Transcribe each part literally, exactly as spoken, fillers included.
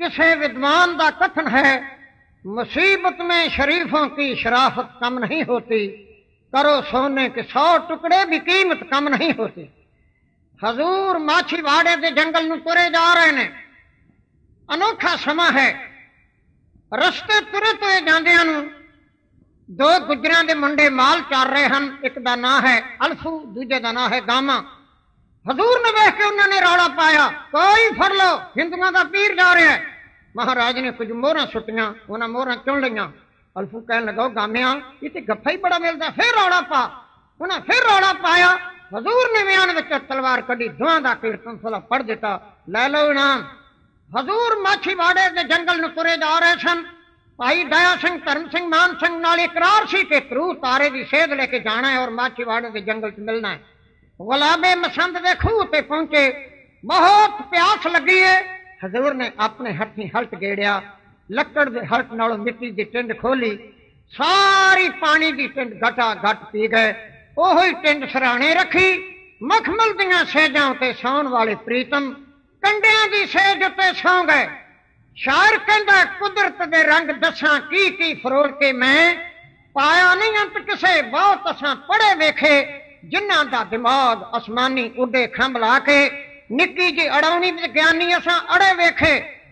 किसे विद्वान का कथन है, मुसीबत में शरीफों की शराफत कम नहीं होती, करो सोने के सौ टुकड़े भी कीमत कम नहीं होती। हजूर माछीवाड़े के जंगल में तुरे जा रहे ने, अनोखा समा है। रस्ते तुरे तुरे जांदियां नूं दो गुजरां दे मुंडे माल चार रहे हैं, एक दा नां है अल्फू, दूजे दा नां है गामा। हजूर ने देख के उन्होंने रौला पाया, कोई फड़ लो, हिंदुओं का पीर जा रहा है। महाराज ने कुछ मोहर सुटियां, उन्हें मोहर चुन लिया। अल्फू कह लगा, गामिया ये तो गफ्फा ही बड़ा मिलता, फिर रौला पा। उन्हें फिर रौला पाया। हजूर ने म्यान विच तलवार कड़ी, दुआ दा कीर्तन सुला पढ़ दिता, लै लो इनाम। हजूर माछीवाड़े के जंगल में तुरे जा रहे सन। भाई दया सिंह, धर्म सिंह, मान सिंह नाल इकरार सी कि ध्रुव तारे की सेध लेके जाना है और माछीवाड़े के जंगल च मिलना है। गुलाबे मसंद दे खूह ते पहुंचे, बहुत प्यास लगी है। हजूर ने अपने हथी हल्ट गेड़िया, लकड़ दे हल्ट नालों मिट्टी की टिंड खोली, सारी पानी की टिंड घटा घट पी गए। ओही टिंड सराणे रखी, मखमल दियां सेजां ते सौण वाले प्रीतम कंडियां की सेज उत्ते सौ गए। शायर कहंदा, कुदरत दे रंग दसां की की फरोल के मैं, पाया नहीं अंत किसे बहुत असां पढ़े वेखे, जिन्हां दा दिमाग आसमानी उडे खंभ ला के, निक्की जी अड़ौनी विज्ञानी असां अड़े वेखे।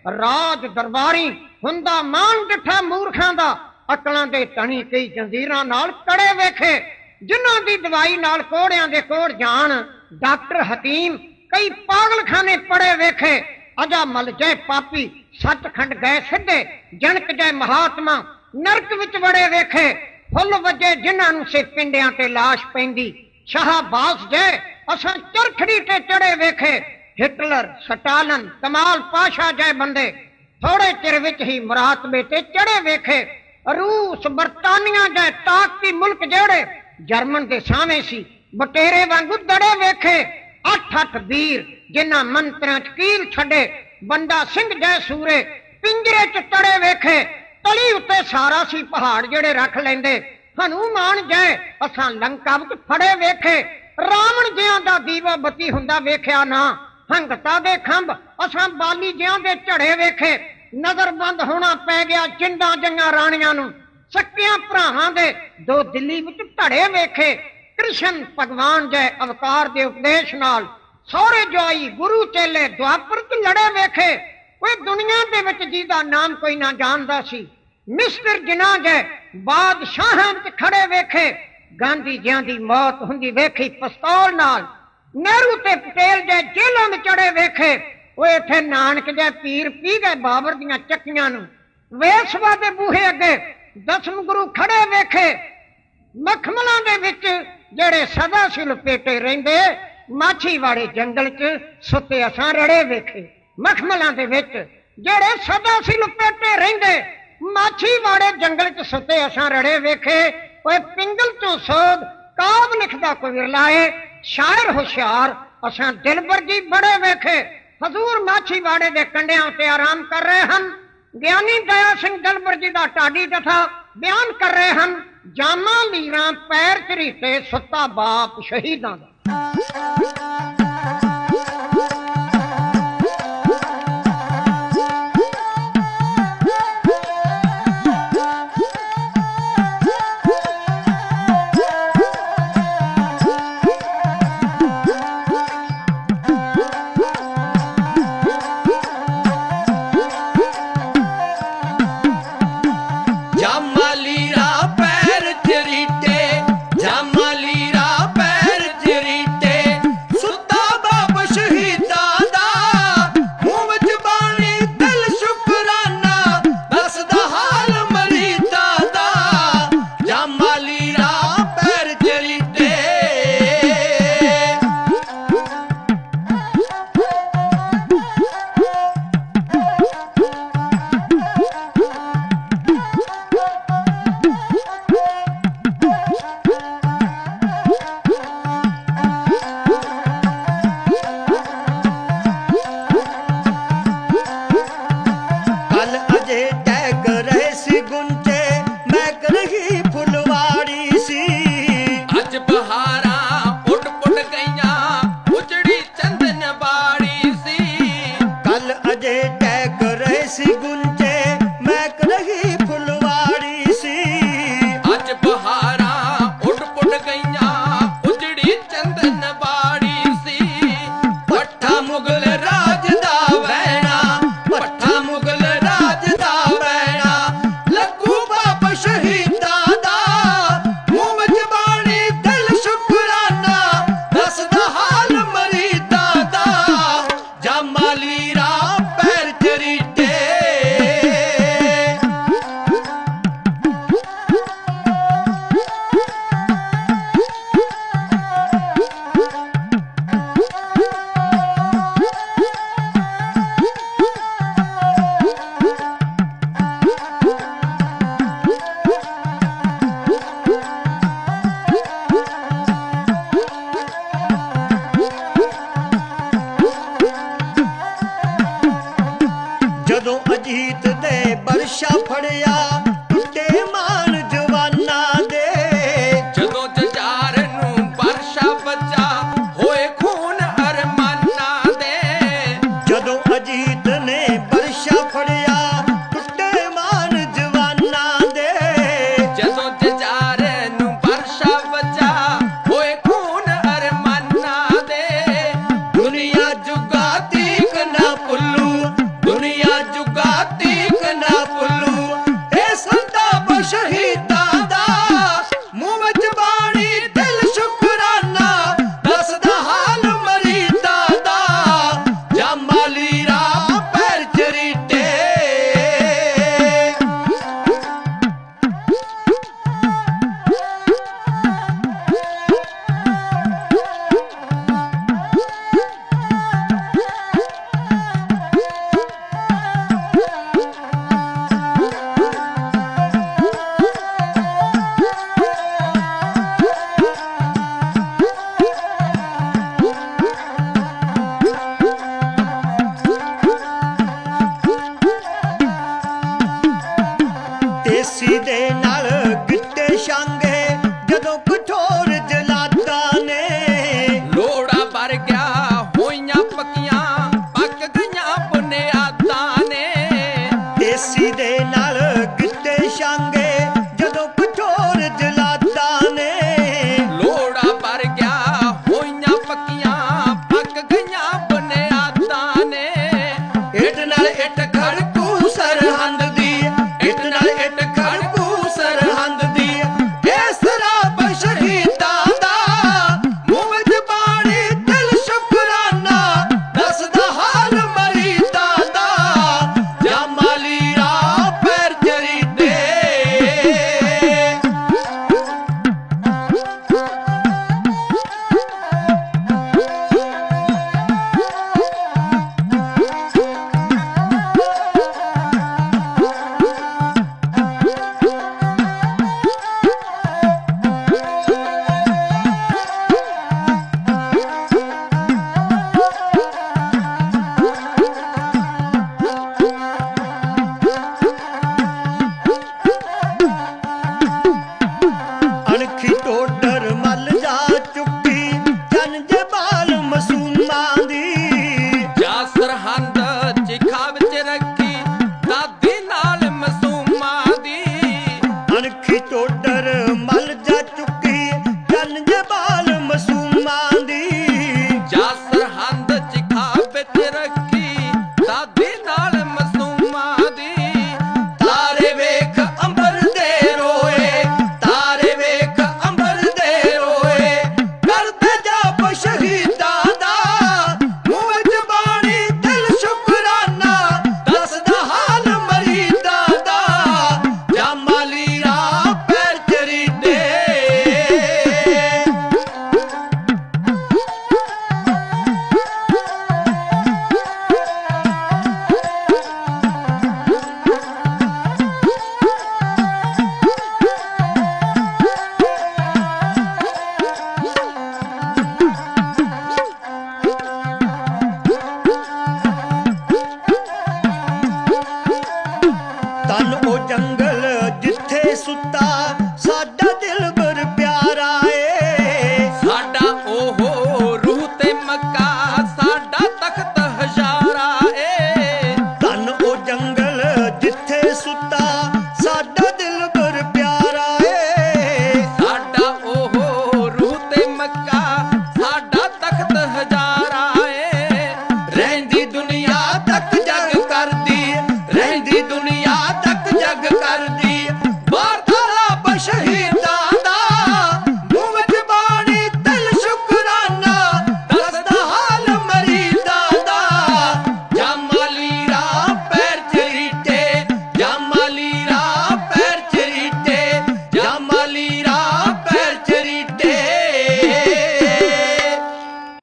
राज दरबारी हुंदा मान डिठा मूर्खां दा, अकलां दे तणी कई जंजीरां नाल कड़े वेखे, जिन्हां दी दवाई नाल कोड़ियां दे कोड़ जान, डॉक्टर हकीम कई पागलखाने पड़े वेखे। अजा मल जय पापी सचखंड गए सिद्धे, जनक जय महात्मा नरक विच वड़े वेखे। फुल वजे जिन्हां नूं से पिंडियां ते लाश पैंदी, शाहबाज जय असां चरखड़ी ते चढ़े वेखे। हिटलर, स्टालिन, कमाल पाशा जय बंदे थोड़े चिर विच ही मुरातबे ते चढ़े वेखे। रूस, बरतानिया जय ताकती मुल्क जेड़े जर्मन दे सावे सी, बटेरे वांगू दड़े वेखे। अठ अठ वीर जिन्हां मंत्रियां च कील छड़े, बंदा सिंह जय सूरे पिंजरे च तड़े वेखे। तली उत्ते सारा सी पहाड़ जेड़े रख लेंदे, हनुमान जय असां लंका विच फड़े वेखे। रावण जियां दा दीवा बत्ती हुंदा वेख्या ना, हंगता दे खंभ असां बाली जियां दे झड़े वेखे। नजर बंद होना पै गया जिंदा जंगा राणियां नूं, सक्कियां भरावां दे दो दिल्ली विच धड़े वेखे। कृष्ण भगवान जय अवतार दे उपदेश नाल सौरे जोई गुरु चेले द्वापर च लड़े वेखे। कोई दुनिया दे विच जिहदा नाम कोई ना जानदा सी, मिस्टर जिन्ना जय बादशाहां विच खड़े वेखे। गांधी जिहां दी मौत हुंदी वेखी पिस्तौल नाल, नेहरू ते पटेल जय जेलों में चढ़े वेखे। वो इत्थे नानक जय पीर पी गए बाबर दियां चक्कियां नूं। वेसवा दे बूहे अगे दसम गुरु खड़े वेखे। मखमलां दे विच जेड़े सदा सी लपेटे रहिंदे, माछीवाड़े जंगल च सुते असां रड़े वेखे। मखमलां दे विच जेड़े सदा सी लपेटे रहिंदे, माछीवाड़े जंगल च सुते असां रड़े वेखे। ओए पिंगल चों सोध काब लिखदा कोई विरला है, शायर होशियार असां दिलबर जी बड़े वेखे। हजूर माछीवाड़े दे कंडियां ते आराम कर रहे हैं। ज्ञानी दया सिंह दिलबर जी दा टाडी कथा बयान कर रहे हैं। जामा लीरां पैर चरीते सुता बाप शहीदां दा। जामा लीरा पैर चरीते ਅਜੀਤ ਦੇ ਬਰਸ਼ਾ ਫੜਿਆ ਟੁੱਟੇ ਮਾਨ ਜਵਾਨਾਂ ਦੇ। ਜਦੋਂ ਜਜਾਰ ਨੂੰ ਬਰਸ਼ਾ ਵੱਜਾ ਹੋਏ ਖੂਨ ਅਰਮਾਨਾਂ ਦੇ। ਜਦੋਂ ਅਜੀਤ ਨੇ ਬਰਸ਼ਾ ਫੜਿਆ ਟੁੱਟੇ ਮਾਨ ਜਵਾਨਾਂ ਦੇ। ਜਦੋਂ ਜਜਾਰ ਨੂੰ ਬਰਸ਼ਾ ਵੱਜਾ ਹੋਏ ਖੂਨ ਅਰਮਾਨਾਂ ਦੇ। ਦੁਨੀਆ ਜੁਗਾ ਤੀਕ ਨਾ ਭੁੱਲੂ, ਦੁਨੀਆ ਜੁਗਾ ਤੀਕ ਨਾ ਭੁੱਲੂ ਇਹ ਸੰਤਾਪ ਸ਼ਹੀਦਾਂ ਦਾ। ਮੂੰਹ ਵਿੱਚ ਬਾਣੀ ਦਿਲ ਸ਼ੁਕਰਾਨਾ ਦੱਸਦਾ ਹਾਲ ਮਰੀਦਾਂ ਦਾ। ਜਮਾਲੀ ਰਾਹ ਪੈਰ ਚਰੀਟੇ ਦੇਸੀ ਦੇ ਨਾਲ ਗਿੱਟੇ ਛਾਂਗੇ ਜਦੋਂ ਕਠੋਰ ਜਲਾਦਾਂ ਨੇ। ਲੋੜਾ ਭਰ ਗਿਆ ਹੋਈਆਂ ਪੱਕੀਆਂ ਪੱਕ ਗਈਆਂ ਬੁਨਿਆਦਾਂ ਨੇ। ਦੇਸੀ ਦੇ ਨਾਲ ਗਿੱਟੇ ਛਾਂਗੇ ਜਦੋਂ ਕਠੋਰ ਜਲਾਦਾਂ ਨੇ। ਲੋੜਾ ਭਰ ਗਿਆ ਹੋਈਆਂ ਪੱਕੀਆਂ ਪੱਕ ਗਈਆਂ ਬੁਨਿਆਦਾਂ ਨੇ। ਇੱਟ ਨਾਲ ਇੱਟ ਖੜਕੂ ਸਰਹੰਦ ਦੀ, ਇੱਟ ਨਾਲ ਇੱਟ ਖੜਕੂ ਸਰਹੰਦ ਦੀ ਇਹ ਸਰਾਪ ਸ਼ਹੀਦਾਂ ਦਾ। ਮੂੰਹ ਵਿੱਚ ਬਾਣੀ ਦਿਲ ਸ਼ੁਕਰਾਨਾ ਦੱਸਦਾ ਹਾਲ ਮਰੀਦਾਂ ਦਾ। ਜਮਾਲੀ ਰਾਹ ਪੈਰ ਚਰੀਟੇ ਅਣਖੀ ਟੋਡਰ ਮੱਲ ਜਾ ਚੁੱਕੀ ਜਨ ਜਬਾਲ ਮਸੂਮਾਂ ਦੀ। ਜਾ ਸਰਹੰਦ ਚਿਖਾ ਵਿੱਚ ਰੱਖੀ ਦਾਦੀ ਨਾਲ ਮਸੂਮਾਂ ਦੀ। ਅਣਖੀ ਟੋਡਰ ਮੱਲ ਜਾ ਚੁੱਕੀ ਜਨ ਜਬਾਲ ਮਸੂਮਾਂ ਦੀ। ਜਾ ਸਰਹੰਦ ਚਿਖਾ ਵਿੱਚ ਰੱਖੀ ਦਾਦੀ ਨਾਲ ਮਸੂਮਾਂ ਦੀ। ਤਾਰੇ ਵੇਖ ਅੰਬਰ ਦੇ ਰੋਏ, ਤਾਰੇ ਵੇਖ ਅੰਬਰ ਦੇ ਰੋਏ ਕਰਦੇ ਜਾਪ ਸ਼ਹੀਦਾਂ ਦਾ। ਮੂੰਹ ਵਿੱਚ ਬਾਣੀ ਦਿਲ ਸ਼ੁਕਰਾਨਾ ਦੱਸਦਾ ਹਾਲ ਮਰੀਦਾਂ ਦਾ। ਜਮਾਲੀ ਰਾਹ ਪੈਰ ਚਰੀਟੇ ਤਨ ਉਹ ਜੰਗਲ ਜਿੱਥੇ ਸੁੱਤਾ ਸਾਡਾ ਦਿਲਬਰ ਪਿਆਰਾ ਏ। ਸਾਡਾ ਉਹ ਰੂਹ ਤੇ ਮੱਕਾ ਸਾਡਾ ਤਖਤ ਹਜ਼ਾਰਾ ਏ। ਤਨ ਉਹ ਜੰਗਲ ਜਿੱਥੇ ਸੁੱਤਾ ਸਾਡਾ ਦਿਲਬਰ ਪਿਆਰਾ ਏ। ਸਾਡਾ ਉਹ ਰੂਹ ਤੇ ਮੱਕਾ ਸਾਡਾ ਤਖਤ ਹਜ਼ਾਰਾ ਏ। ਰਹਿੰਦੀ ਦੁਨੀਆ ਤੱਕ ਜਗ ਕਰਦੀ, ਰਹਿੰਦੀ ਦੁਨੀਆ ਤੱਕ ਜਗ ਕਰਦੀ ਵਾਰਤਾਲਾਪ ਸ਼ਹੀਦਾਂ